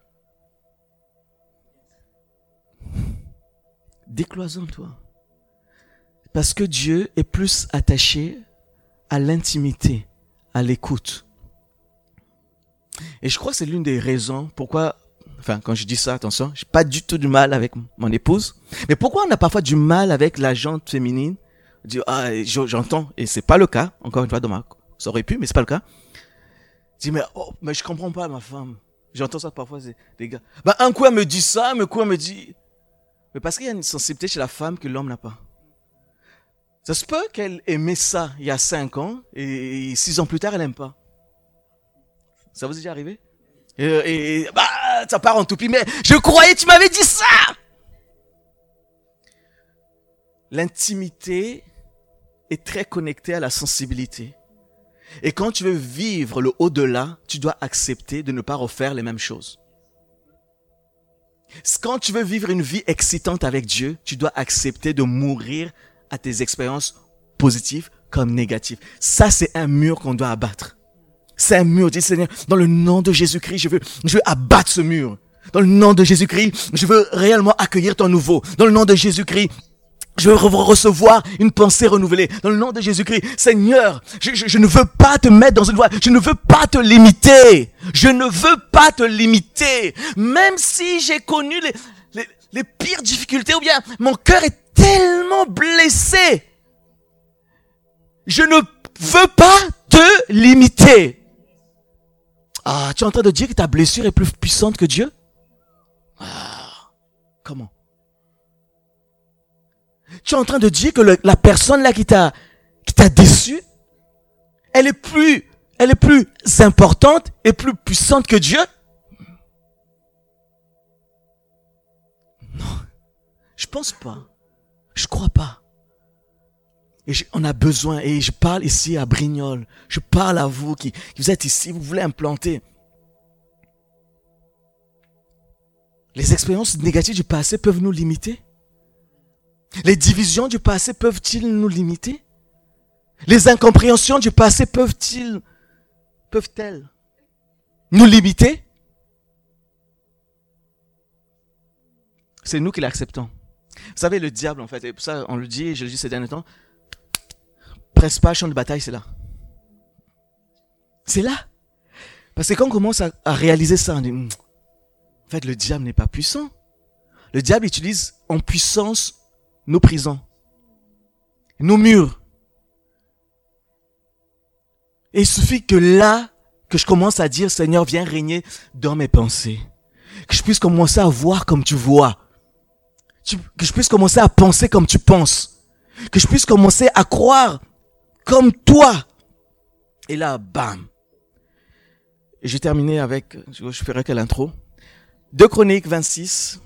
Décloisonne-toi. Parce que Dieu est plus attaché à l'intimité, à l'écoute. Et je crois que c'est l'une des raisons pourquoi, enfin, quand je dis ça, attention, j'ai pas du tout du mal avec mon épouse. Mais pourquoi on a parfois du mal avec la jante féminine? On dit, ah, j'entends, et c'est pas le cas, encore une fois, dans ma, ça aurait pu, mais c'est pas le cas. Je dis, mais, oh, mais je comprends pas ma femme. J'entends ça parfois, c'est, les gars. Ben, un coup, elle me dit ça, un coup, elle me dit, mais parce qu'il y a une sensibilité chez la femme que l'homme n'a pas. Ça se peut qu'elle aimait ça il y a cinq ans, et six ans plus tard, elle aime pas. Ça vous est déjà arrivé? Et, et, et bah, ça part en toupie, mais je croyais que tu m'avais dit ça! L'intimité est très connectée à la sensibilité. Et quand tu veux vivre le au-delà, tu dois accepter de ne pas refaire les mêmes choses. Quand tu veux vivre une vie excitante avec Dieu, tu dois accepter de mourir à tes expériences positives comme négatives. Ça, c'est un mur qu'on doit abattre. C'est un mur. Dis Seigneur, dans le nom de Jésus-Christ, je veux, je veux abattre ce mur. Dans le nom de Jésus-Christ, je veux réellement accueillir ton nouveau. Dans le nom de Jésus-Christ, je veux recevoir une pensée renouvelée. Dans le nom de Jésus-Christ, Seigneur, je, je, je ne veux pas te mettre dans une voie. Je ne veux pas te limiter. Je ne veux pas te limiter. Même si j'ai connu les, les, les pires difficultés, ou bien mon cœur est tellement blessé. Je ne veux pas te limiter. Ah, tu es en train de dire que ta blessure est plus puissante que Dieu? Ah, comment? Tu es en train de dire que le, la personne là qui t'a, qui t'a déçu, elle est plus, elle est plus importante et plus puissante que Dieu? Non, je pense pas. Je crois pas. Et je, on a besoin, et je parle ici à Brignoles, je parle à vous qui, qui vous êtes ici, vous voulez implanter. Les expériences négatives du passé peuvent nous limiter? Les divisions du passé peuvent-ils nous limiter? Les incompréhensions du passé peuvent-ils, peuvent-elles nous limiter? C'est nous qui l'acceptons. Vous savez, le diable, en fait, et pour ça, on le dit, je le dis ces derniers temps, presse pas, champ de bataille, c'est là. C'est là. Parce que quand on commence à, à réaliser ça, on dit, en fait, le diable n'est pas puissant. Le diable utilise en puissance nos prisons, nos murs. Et il suffit que là, que je commence à dire, Seigneur, viens régner dans mes pensées. Que je puisse commencer à voir comme tu vois. Que je puisse commencer à penser comme tu penses. Que je puisse commencer à croire comme toi. Et là, bam. Et j'ai terminé avec, je ferai quelle intro? deux Chroniques vingt-six.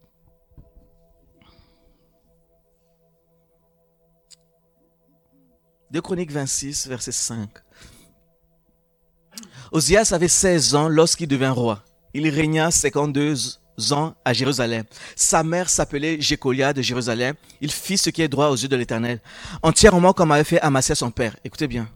deux Chroniques vingt-six, verset cinq. Osias avait seize ans lorsqu'il devint roi. Il régna cinquante-deux ans à Jérusalem. Sa mère s'appelait Jécolia de Jérusalem. Il fit ce qui est droit aux yeux de l'Éternel, entièrement comme avait fait Amasia son père. Écoutez bien.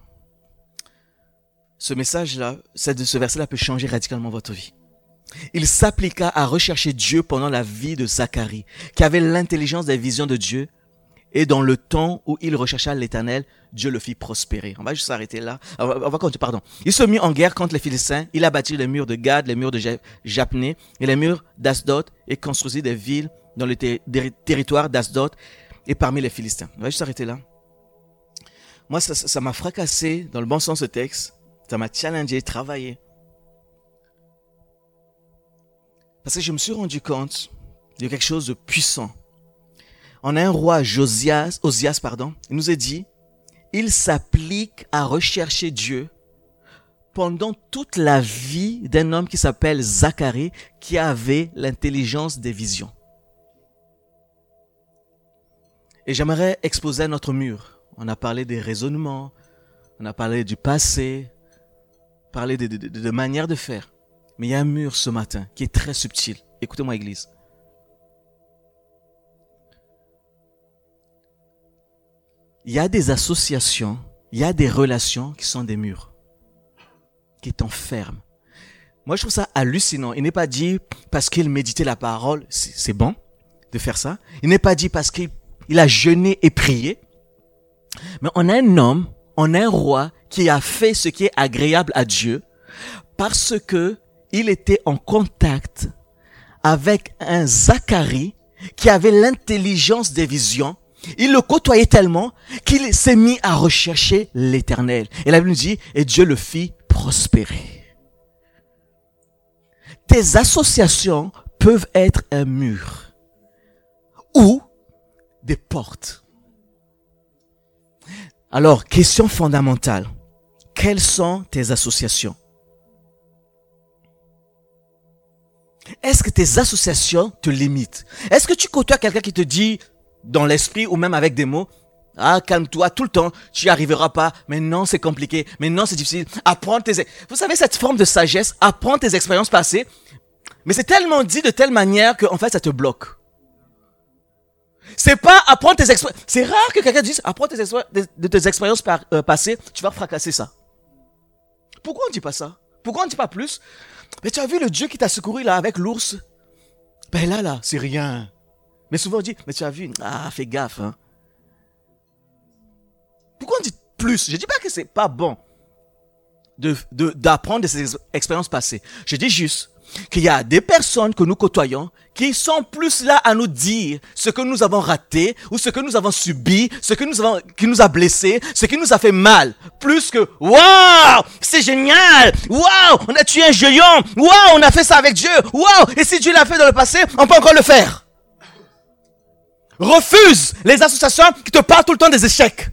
Ce message-là, ce verset-là peut changer radicalement votre vie. Il s'appliqua à rechercher Dieu pendant la vie de Zacharie, qui avait l'intelligence des visions de Dieu. Et dans le temps où il rechercha l'Éternel, Dieu le fit prospérer. On va juste s'arrêter là. On va, on va continuer, pardon. Il se mit en guerre contre les Philistins. Il abattit les murs de Gad, les murs de Japné et les murs d'Asdod et construisit des villes dans le ter- territoire d'Asdod et parmi les Philistins. On va juste s'arrêter là. Moi, ça, ça m'a fracassé dans le bon sens ce texte. Ça m'a challengé, travaillé. Parce que je me suis rendu compte de quelque chose de puissant. On a un roi, Josias, Osias, pardon, il nous est dit, il s'applique à rechercher Dieu pendant toute la vie d'un homme qui s'appelle Zacharie, qui avait l'intelligence des visions. Et j'aimerais exposer notre mur. On a parlé des raisonnements, on a parlé du passé, parlé de, de, de, de manière de faire. Mais il y a un mur ce matin qui est très subtil. Écoutez-moi, Église. Il y a des associations, il y a des relations qui sont des murs, qui t'enferment. Moi, je trouve ça hallucinant. Il n'est pas dit parce qu'il méditait la parole, c'est, c'est bon de faire ça. Il n'est pas dit parce qu'il il a jeûné et prié. Mais on a un homme, on a un roi qui a fait ce qui est agréable à Dieu parce que il était en contact avec un Zacharie qui avait l'intelligence des visions. Il le côtoyait tellement qu'il s'est mis à rechercher l'Éternel. Et la Bible nous dit, et Dieu le fit prospérer. Tes associations peuvent être un mur ou des portes. Alors, question fondamentale. Quelles sont tes associations? Est-ce que tes associations te limitent? Est-ce que tu côtoies quelqu'un qui te dit, dans l'esprit ou même avec des mots, ah, calme-toi tout le temps, tu n'y arriveras pas, mais non, c'est compliqué, mais non, c'est difficile. Apprends tes, vous savez, cette forme de sagesse, apprends tes expériences passées, mais c'est tellement dit de telle manière que, en fait, ça te bloque. C'est pas apprendre tes expériences, c'est rare que quelqu'un dise, apprends tes expériences, de, de tes expériences par, euh, passées, tu vas fracasser ça. Pourquoi on dit pas ça? Pourquoi on dit pas plus? Mais tu as vu le Dieu qui t'a secouru là avec l'ours? Ben là, là, c'est rien. Mais souvent on dit, mais tu as vu, ah, fais gaffe, hein. Pourquoi on dit plus? Je dis pas que c'est pas bon de, de, d'apprendre de ces expériences passées. Je dis juste qu'il y a des personnes que nous côtoyons qui sont plus là à nous dire ce que nous avons raté ou ce que nous avons subi, ce que nous avons, qui nous a blessés, ce qui nous a fait mal. Plus que, waouh, c'est génial, waouh, on a tué un géant, waouh, on a fait ça avec Dieu, waouh, et si Dieu l'a fait dans le passé, on peut encore le faire. Refuse les associations qui te parlent tout le temps des échecs.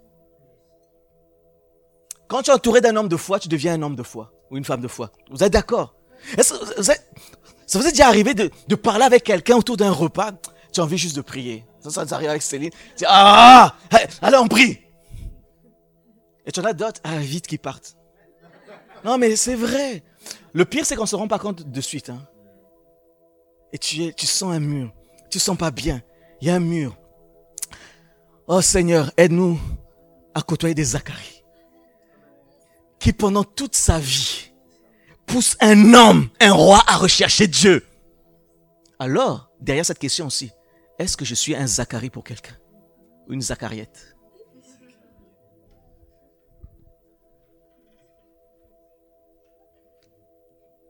Quand tu es entouré d'un homme de foi, tu deviens un homme de foi ou une femme de foi. Vous êtes d'accord? Est-ce que vous êtes, ça vous est déjà arrivé de, de parler avec quelqu'un autour d'un repas? Tu as envie juste de prier. Ça, ça nous arrive avec Céline. Tu dis, ah, allez, on prie. Et tu en as d'autres, ah, vite qu'ils partent. Non, mais c'est vrai. Le pire, c'est qu'on ne se rend pas compte de suite. Hein. Et tu, es, tu sens un mur. Tu ne sens pas bien. Il y a un mur. Oh Seigneur, aide-nous à côtoyer des Zacharie qui pendant toute sa vie pousse un homme, un roi à rechercher Dieu. Alors, derrière cette question aussi, est-ce que je suis un Zacharie pour quelqu'un? Ou une Zachariette?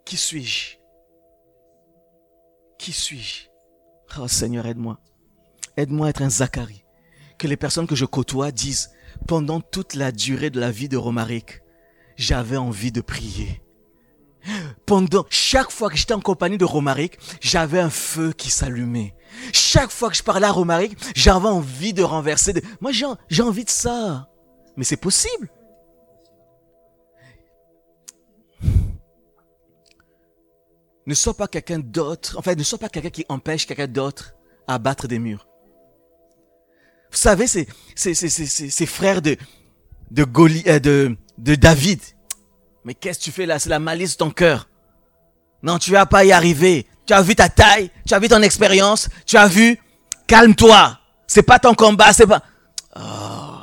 Qui suis-je? Qui suis-je? Oh Seigneur, aide-moi. Aide-moi à être un Zacharie. Que les personnes que je côtoie disent, pendant toute la durée de la vie de Romaric, j'avais envie de prier. Pendant chaque fois que j'étais en compagnie de Romaric, j'avais un feu qui s'allumait. Chaque fois que je parlais à Romaric, j'avais envie de renverser. De... Moi, j'ai, j'ai envie de ça. Mais c'est possible. Ne sois pas quelqu'un d'autre. En fait, ne sois pas quelqu'un qui empêche quelqu'un d'autre à battre des murs. Vous savez, c'est, c'est, c'est, c'est, c'est, c'est frères de, de, Goli, euh, de, de David. Mais qu'est-ce que tu fais là? C'est la malice de ton cœur. Non, tu vas pas y arriver. Tu as vu ta taille, tu as vu ton expérience, tu as vu. Calme-toi. C'est pas ton combat, c'est pas. Oh.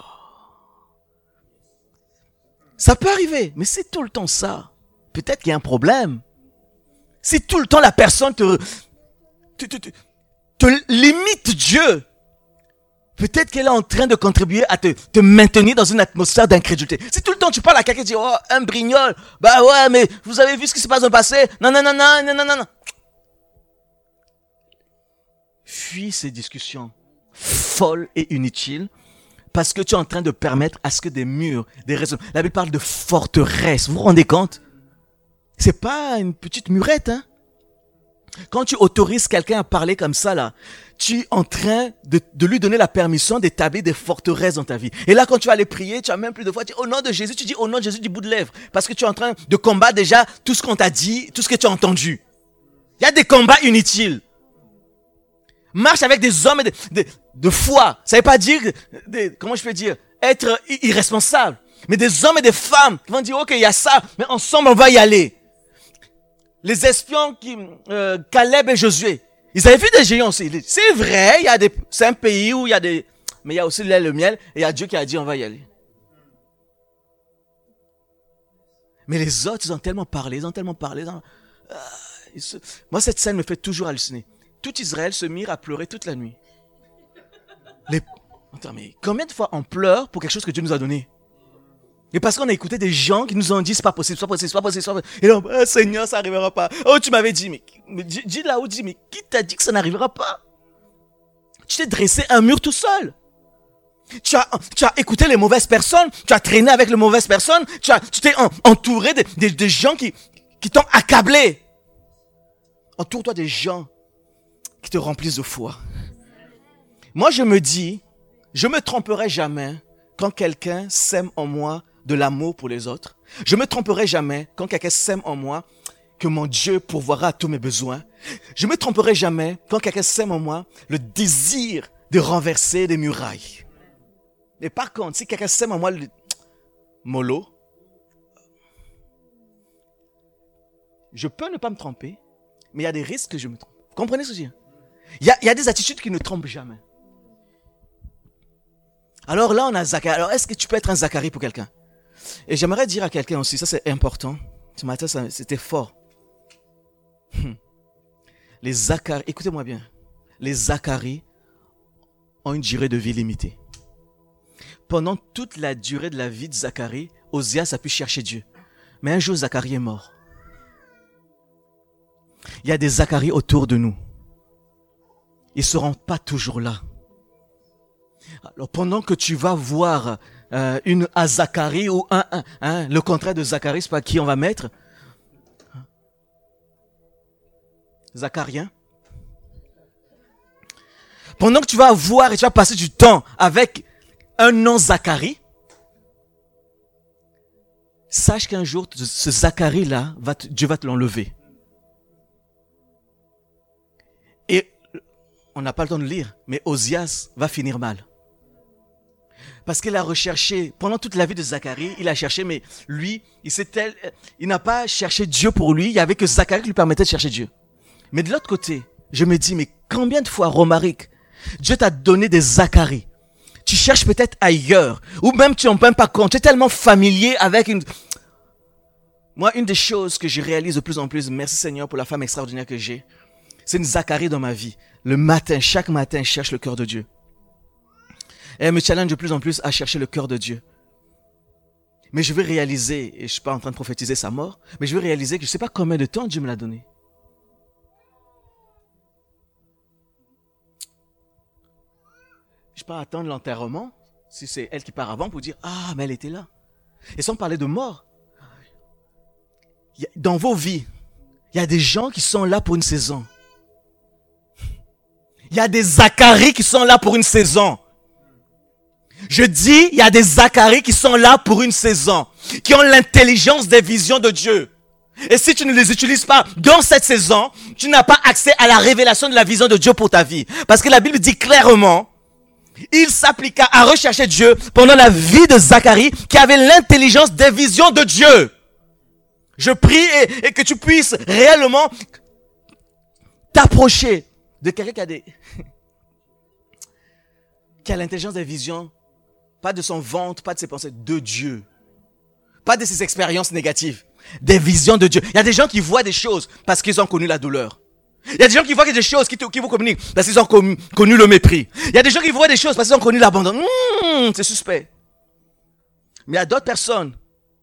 Ça peut arriver, mais c'est tout le temps ça. Peut-être qu'il y a un problème. Si tout le temps la personne te, te, te, te, te limite Dieu, peut-être qu'elle est en train de contribuer à te, te maintenir dans une atmosphère d'incrédulité. Si tout le temps tu parles à quelqu'un et tu dis, oh, un brignol, bah ouais, mais vous avez vu ce qui se passe dans le passé? Non, non, non, non, non, non, non, non. Fuis ces discussions folles et inutiles parce que tu es en train de permettre à ce que des murs, des raisons. La Bible parle de forteresse. Vous vous rendez compte? C'est pas une petite murette, hein? Quand tu autorises quelqu'un à parler comme ça, là, tu es en train de, de lui donner la permission d'établir des forteresses dans ta vie. Et là, quand tu vas aller prier, tu as même plus de fois, tu dis au nom de Jésus, tu dis au nom de Jésus du bout de lèvres. Parce que tu es en train de combattre déjà tout ce qu'on t'a dit, tout ce que tu as entendu. Il y a des combats inutiles. Marche avec des hommes de, de, de foi. Ça ne veut pas dire, de, comment je peux dire, être irresponsable. Mais des hommes et des femmes qui vont dire, ok, il y a ça, mais ensemble on va y aller. Les espions qui, euh, Caleb et Josué, ils avaient vu des géants aussi. C'est vrai, il y a des, c'est un pays où il y a des, mais il y a aussi le lait et le miel, et il y a Dieu qui a dit on va y aller. Mais les autres, ils ont tellement parlé, ils ont tellement parlé. Ils ont, euh, ils se... Moi, cette scène me fait toujours halluciner. Tout Israël se mire à pleurer toute la nuit. Les... Attends, mais combien de fois on pleure pour quelque chose que Dieu nous a donné? Et parce qu'on a écouté des gens qui nous ont dit c'est pas possible, c'est pas possible, c'est pas possible, c'est pas possible. Et là, oh, Seigneur, ça n'arrivera pas. Oh, tu m'avais dit, mais, mais dis, dis là où dis, mais qui t'a dit que ça n'arrivera pas? Tu t'es dressé un mur tout seul. Tu as, tu as écouté les mauvaises personnes, tu as traîné avec les mauvaises personnes, tu as, tu t'es en, entouré de, de, de gens qui, qui t'ont accablé. Entoure-toi des gens qui te remplissent de foi. Moi, je me dis, je me tromperai jamais quand quelqu'un sème en moi de l'amour pour les autres. Je me tromperai jamais quand quelqu'un sème en moi que mon Dieu pourvoira à tous mes besoins. Je me tromperai jamais quand quelqu'un sème en moi le désir de renverser des murailles. Mais par contre, si quelqu'un sème en moi le mollo, je peux ne pas me tromper, mais il y a des risques que je me trompe. Vous comprenez ce que je veux dire? Il y a, il y a des attitudes qui ne trompent jamais. Alors là, on a Zacharie. Alors, est-ce que tu peux être un Zacharie pour quelqu'un? Et j'aimerais dire à quelqu'un aussi, ça c'est important. Ce matin, ça, c'était fort. Les Zacharie, écoutez-moi bien. Les Zacharie ont une durée de vie limitée. Pendant toute la durée de la vie de Zacharie, Osias a pu chercher Dieu. Mais un jour, Zacharie est mort. Il y a des Zacharie autour de nous. Ils ne seront pas toujours là. Alors, pendant que tu vas voir euh, une à Zacharie ou un, un, un, le contraire de Zacharie, c'est pas qui on va mettre. Zacharien. Pendant que tu vas voir et tu vas passer du temps avec un nom Zacharie, sache qu'un jour, ce Zacharie-là, va te, Dieu va te l'enlever. Et on n'a pas le temps de lire, mais Osias va finir mal. Parce qu'il a recherché, pendant toute la vie de Zacharie, il a cherché, mais lui, il, s'était, il n'a pas cherché Dieu pour lui, il n'y avait que Zacharie qui lui permettait de chercher Dieu. Mais de l'autre côté, je me dis, mais combien de fois, Romaric, Dieu t'a donné des Zacharie. Tu cherches peut-être ailleurs, ou même tu n'en prends pas compte, tu es tellement familier avec une... Moi, une des choses que je réalise de plus en plus, merci Seigneur pour la femme extraordinaire que j'ai, c'est une Zacharie dans ma vie. Le matin, chaque matin, je cherche le cœur de Dieu. Et elle me challenge de plus en plus à chercher le cœur de Dieu. Mais je vais réaliser, et je ne suis pas en train de prophétiser sa mort, mais je vais réaliser que je ne sais pas combien de temps Dieu me l'a donné. Je ne peux pas attendre l'enterrement, si c'est elle qui part avant, pour dire « Ah, mais elle était là ». Et sans parler de mort, dans vos vies, il y a des gens qui sont là pour une saison. Il y a des Zacharie qui sont là pour une saison. Je dis, il y a des Zacharie qui sont là pour une saison, qui ont l'intelligence des visions de Dieu. Et si tu ne les utilises pas dans cette saison, tu n'as pas accès à la révélation de la vision de Dieu pour ta vie. Parce que la Bible dit clairement, il s'appliqua à rechercher Dieu pendant la vie de Zacharie, qui avait l'intelligence des visions de Dieu. Je prie et, et que tu puisses réellement t'approcher de quelqu'un qui a des, qui a l'intelligence des visions, pas de son ventre, pas de ses pensées, de Dieu. Pas de ses expériences négatives, des visions de Dieu. Il y a des gens qui voient des choses parce qu'ils ont connu la douleur. Il y a des gens qui voient des choses qui, te, qui vous communiquent parce qu'ils ont connu, connu le mépris. Il y a des gens qui voient des choses parce qu'ils ont connu l'abandon. Mmh, c'est suspect. Mais il y a d'autres personnes.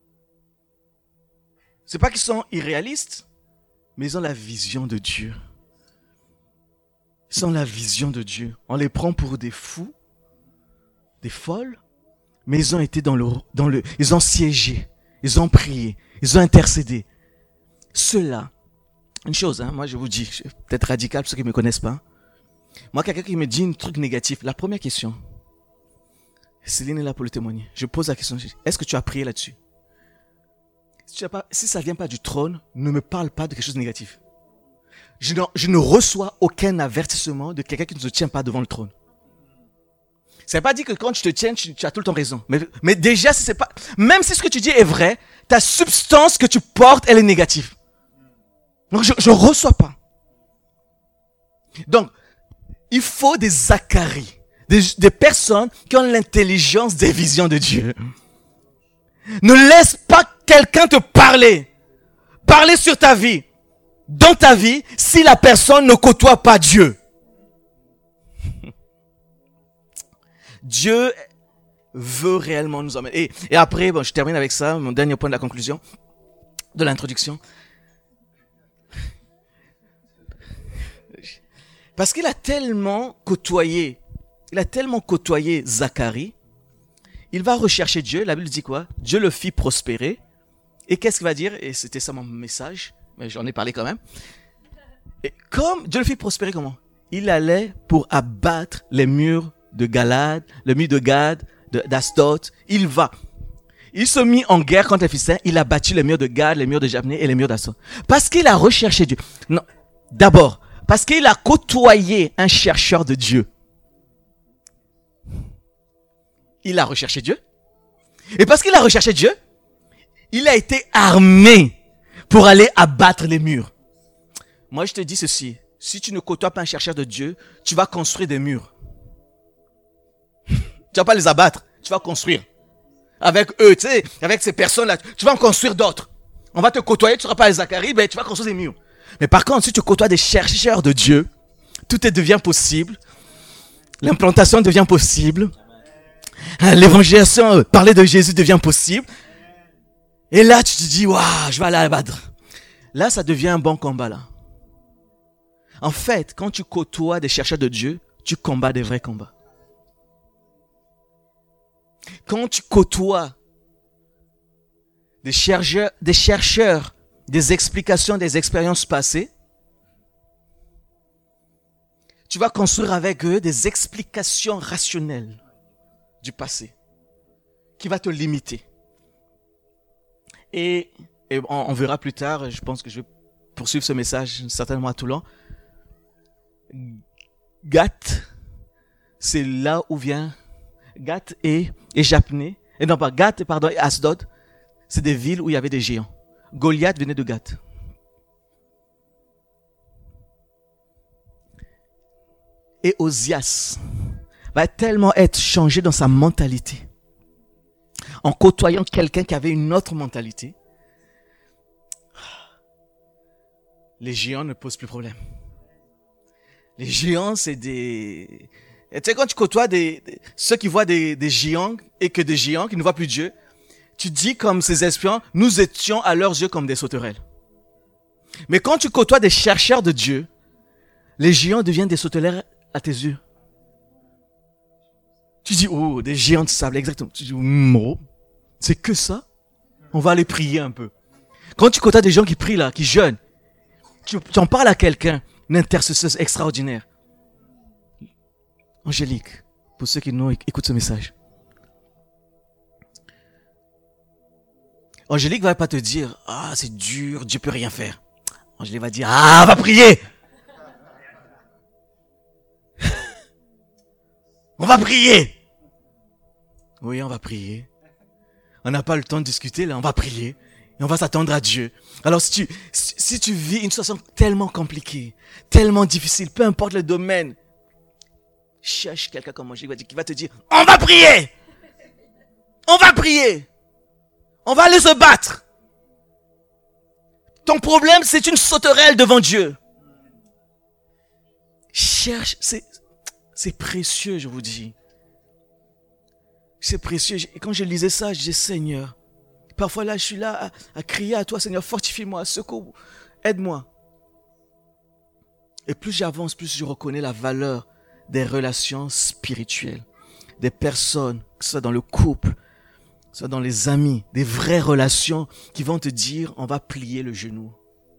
C'est pas qu'ils sont irréalistes, mais ils ont la vision de Dieu. Ils ont la vision de Dieu. On les prend pour des fous, des folles, mais ils ont été dans le, dans le, ils ont siégé, ils ont prié, ils ont intercédé. Ceux-là, une chose, hein, moi je vous dis, je suis peut-être radical pour ceux qui ne me connaissent pas. Moi, quelqu'un qui me dit un truc négatif, la première question, Céline est là pour le témoigner. Je pose la question, est-ce que tu as prié là-dessus? Si, tu as pas, si ça ne vient pas du trône, ne me parle pas de quelque chose de négatif. Je ne, je ne reçois aucun avertissement de quelqu'un qui ne se tient pas devant le trône. Ça ne veut pas dire que quand tu te tiens, tu, tu as tout le temps raison. Mais, mais déjà, si c'est pas, même si ce que tu dis est vrai, ta substance que tu portes, elle est négative. Donc, je ne reçois pas. Donc, il faut des Zacharie, des, des personnes qui ont l'intelligence des visions de Dieu. Ne laisse pas quelqu'un te parler. Parler sur ta vie, dans ta vie, si la personne ne côtoie pas Dieu. Dieu veut réellement nous emmener. Et, et après, bon, je termine avec ça, mon dernier point de la conclusion, de l'introduction. Parce qu'il a tellement côtoyé, il a tellement côtoyé Zacharie, il va rechercher Dieu. La Bible dit quoi? Dieu le fit prospérer. Et qu'est-ce qu'il va dire? Et c'était ça mon message, mais j'en ai parlé quand même. Et comme Dieu le fit prospérer, comment? Il allait pour abattre les murs de Galade, le mur de Gad, d'Astot. Il va. Il se mit en guerre contre les Philistins. Il a battu les murs de Gad, les murs de Jabné et les murs d'Astot. Parce qu'il a recherché Dieu. Non. D'abord, parce qu'il a côtoyé un chercheur de Dieu. Il a recherché Dieu. Et parce qu'il a recherché Dieu, il a été armé pour aller abattre les murs. Moi, je te dis ceci. Si tu ne côtoies pas un chercheur de Dieu, tu vas construire des murs. Tu vas pas les abattre, tu vas construire. Avec eux, tu sais, avec ces personnes-là, tu vas en construire d'autres. On va te côtoyer, tu ne seras pas les Zacharie, mais tu vas construire des murs. Mais par contre, si tu côtoies des chercheurs de Dieu, tout devient possible. L'implantation devient possible. L'évangélisation, parler de Jésus devient possible. Et là, tu te dis, waouh, je vais aller abattre. Là, ça devient un bon combat, là. En fait, quand tu côtoies des chercheurs de Dieu, tu combats des vrais combats. Quand tu côtoies des chercheurs, des chercheurs, des explications, des expériences passées, tu vas construire avec eux des explications rationnelles du passé qui va te limiter. Et, et on, on verra plus tard, je pense que je vais poursuivre ce message certainement à Toulon. Gath, c'est là où vient Gath et, et Japné. Et non pas Gath, pardon, et Asdod. C'est des villes où il y avait des géants. Goliath venait de Gath. Et Osias va tellement être changé dans sa mentalité en côtoyant quelqu'un qui avait une autre mentalité. Les géants ne posent plus problème. Les géants, c'est des... Et tu sais, quand tu côtoies des, des, ceux qui voient des, des géants et que des géants qui ne voient plus Dieu, tu dis comme ces espions, nous étions à leurs yeux comme des sauterelles. Mais quand tu côtoies des chercheurs de Dieu, les géants deviennent des sauterelles à tes yeux. Tu dis, oh, des géants de sable, exactement. Tu dis, oh, c'est que ça? On va aller prier un peu. Quand tu côtoies des gens qui prient là, qui jeûnent, tu, tu en parles à quelqu'un, une intercesseuse extraordinaire. Angélique, pour ceux qui nous écoutent ce message. Angélique va pas te dire, ah, c'est dur, Dieu peut rien faire. Angélique va dire, ah, va prier. On va prier. Oui, on va prier. On n'a pas le temps de discuter, là, on va prier. Et on va s'attendre à Dieu. Alors, si tu, si, si tu vis une situation tellement compliquée, tellement difficile, peu importe le domaine, cherche quelqu'un comme Angélique qui va te dire, on va prier. On va prier. On va aller se battre. Ton problème, c'est une sauterelle devant Dieu. Cherche, c'est, c'est précieux, je vous dis. C'est précieux. Et quand je lisais ça, je disais, Seigneur, parfois là, je suis là à, à crier à toi, Seigneur, fortifie-moi, secours, aide-moi. Et plus j'avance, plus je reconnais la valeur des relations spirituelles, des personnes, que ce soit dans le couple, que ce soit dans les amis, des vraies relations qui vont te dire, on va plier le genou.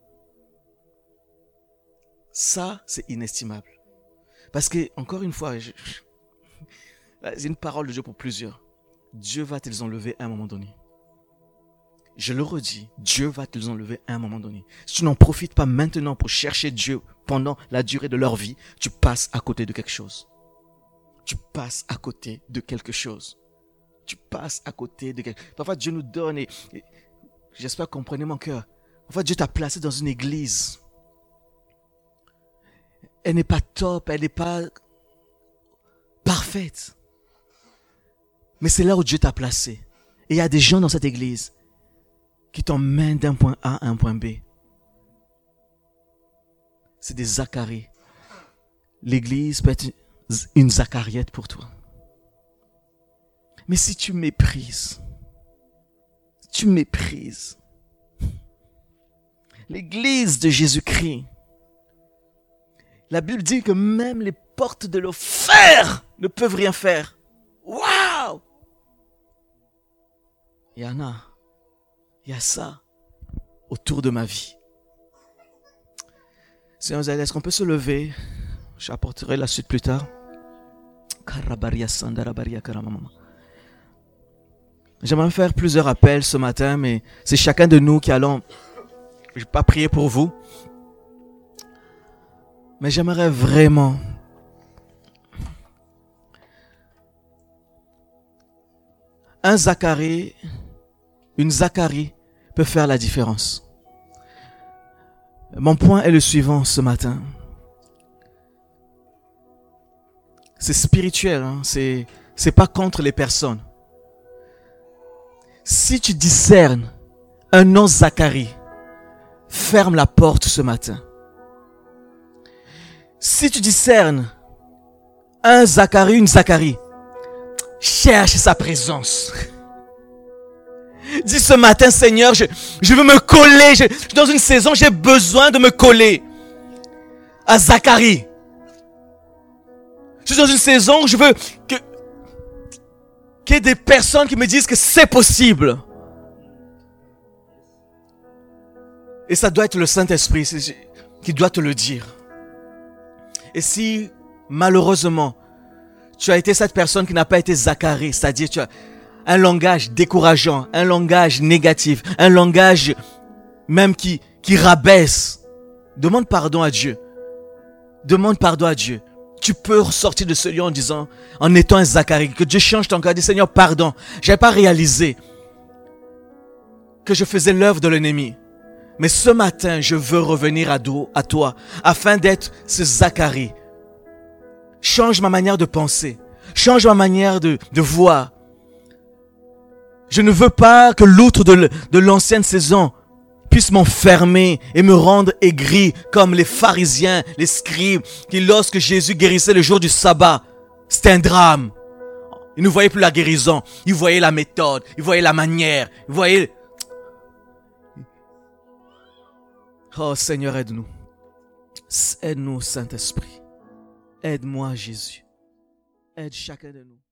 Ça, c'est inestimable. Parce que, encore une fois, je, c'est une parole de Dieu pour plusieurs. Dieu va te les enlever à un moment donné. Je le redis, Dieu va te les enlever à un moment donné. Si tu n'en profites pas maintenant pour chercher Dieu pendant la durée de leur vie, tu passes à côté de quelque chose. Tu passes à côté de quelque chose. Tu passes à côté de quelque chose. Parfois, Dieu nous donne, et, et j'espère que vous comprenez mon cœur. Parfois, Dieu t'a placé dans une église. Elle n'est pas top, elle n'est pas parfaite. Mais c'est là où Dieu t'a placé. Et il y a des gens dans cette église qui t'emmènent d'un point A à un point B. C'est des Zacharie. L'église peut être une Zachariette pour toi. Mais si tu méprises, tu méprises l'église de Jésus-Christ, la Bible dit que même les portes de l'enfer ne peuvent rien faire. Waouh! Il y en a. Il y a ça autour de ma vie. Seigneur, est-ce qu'on peut se lever? J'apporterai la suite plus tard. J'aimerais faire plusieurs appels ce matin, mais c'est chacun de nous qui allons... Je ne vais pas prier pour vous. Mais j'aimerais vraiment... Un Zacharie, une Zacharie peut faire la différence. Mon point est le suivant ce matin. C'est spirituel, hein? c'est, c'est pas contre les personnes. Si tu discernes un nom Zacharie, ferme la porte ce matin. Si tu discernes un Zacharie, une Zacharie, cherche sa présence. Dis ce matin, Seigneur, je, je veux me coller. Je, je suis dans une saison, j'ai besoin de me coller à Zacharie. Je suis dans une saison où je veux que, qu'il y ait des personnes qui me disent que c'est possible. Et ça doit être le Saint-Esprit qui doit te le dire. Et si, malheureusement, tu as été cette personne qui n'a pas été Zacharie, c'est-à-dire tu as un langage décourageant, un langage négatif, un langage même qui, qui rabaisse, demande pardon à Dieu. Demande pardon à Dieu. Tu peux ressortir de ce lieu en disant, en étant un Zacharie, que Dieu change ton cœur, dis Seigneur, pardon, j'avais pas réalisé que je faisais l'œuvre de l'ennemi. Mais ce matin, je veux revenir à, dos, à toi, afin d'être ce Zacharie. Change ma manière de penser. Change ma manière de, de voir. Je ne veux pas que l'outre de, de l'ancienne saison puisse m'enfermer et me rendre aigri comme les pharisiens, les scribes, qui lorsque Jésus guérissait le jour du sabbat, c'était un drame. Ils ne voyaient plus la guérison. Ils voyaient la méthode. Ils voyaient la manière. Ils voyaient... Oh Seigneur, aide-nous. Aide-nous, Saint-Esprit. Aide-moi, Jésus. Aide chacun de nous.